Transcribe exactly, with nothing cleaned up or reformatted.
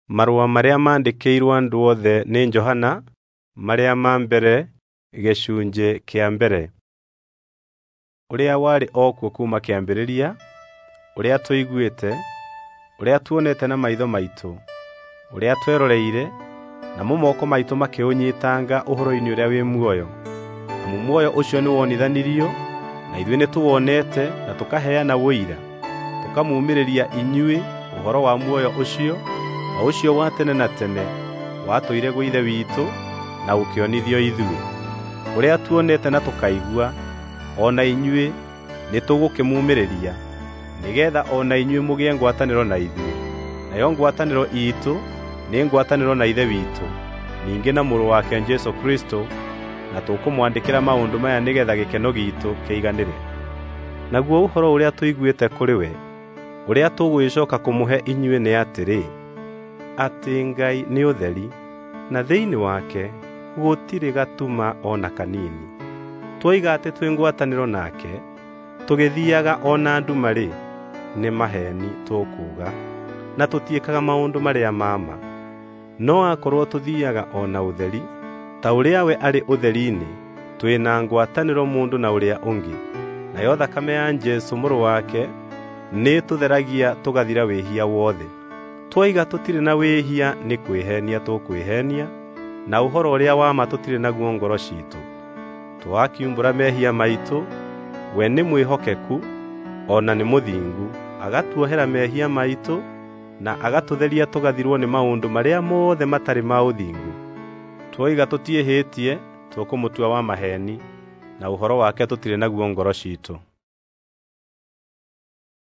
Marũa marĩa mandĩkĩirwo andũ othe nĩ Johana, marĩa ma mbere, gĩcunjĩ kĩa mbere. Ũrĩa warĩ okuo kuma kĩambĩrĩria, ũrĩa tũiguĩte, ũrĩa tuonete na maitho maitũ, ũrĩa tweroreire, namo moko maitũ makĩũnyitanga ũhoro-inĩ ũrĩa wĩ muoyo. Namu muoyo ũcio nĩwonithanirio, na ithuĩ nĩtũwonete na tũkaheana wũira, tũkamuumĩrĩria inyuĩ ũhoro wa muoyo ũcio, o ũcio wa tene na tene, watũire gwĩ Ithe witũ na ũkĩonithio ithuĩ. Ũrĩa tuonete na tũkaigua, o na inyuĩ nĩtũgũkĩmuumĩrĩria, nĩgeetha o na inyuĩ mũgĩe ngwatanĩro na ithuĩ. Nayo ngwatanĩro iitũ nĩ ngwatanĩro na Ithe witũ, ningĩ na Mũrũ wake Jesũ Kristo, na tũkũmwandĩkĩra maũndũ maya nĩgeetha gĩkeno giitũ kĩiganĩre. Naguo ũhoro ũrĩa tũiguĩte kũrĩ we, ũrĩa tũgwĩcoka kũmũhe inyuĩ nĩ atĩrĩ, atĩ Ngai nĩ ũtheri, na thĩinĩ wake gũtirĩ gatuma o na kanini. Twoiga atĩ twĩ ngwatanĩro nake, tũgĩthiiaga o na nduma-rĩ, nĩ maheeni tũkuuga, na tũtiĩkaga maũndũ marĩa ma ma. No akorwo tũthiiaga o na ũtheri, ta ũrĩa we arĩ ũtheri-inĩ, twĩ na ngwatanĩro mũndũ na ũrĩa ũngĩ, nayo thakame ya Jesũ Mũrũ wake nĩ tũtheragia tũgathira wĩhia wothe. Twoiga tũtirĩ na wĩhia nĩ kwĩheenia tũkwĩheenia, na ũhoro ũrĩa wa ma tũtirĩ naguo ngoro ciitũ. Twakiumbũra mehia maitũ, we nĩ mwĩhokeku, o na nĩ mũthingu, agatuohera mehia maitũ, na agatũtheria tũgathirwo nĩ maũndũ marĩa mothe matarĩ ma ũthingu. Twoiga tũtiĩhĩtie, tũkũmũtua wa maheeni, na ũhoro wake tũtirĩ naguo ngoro ciitũ.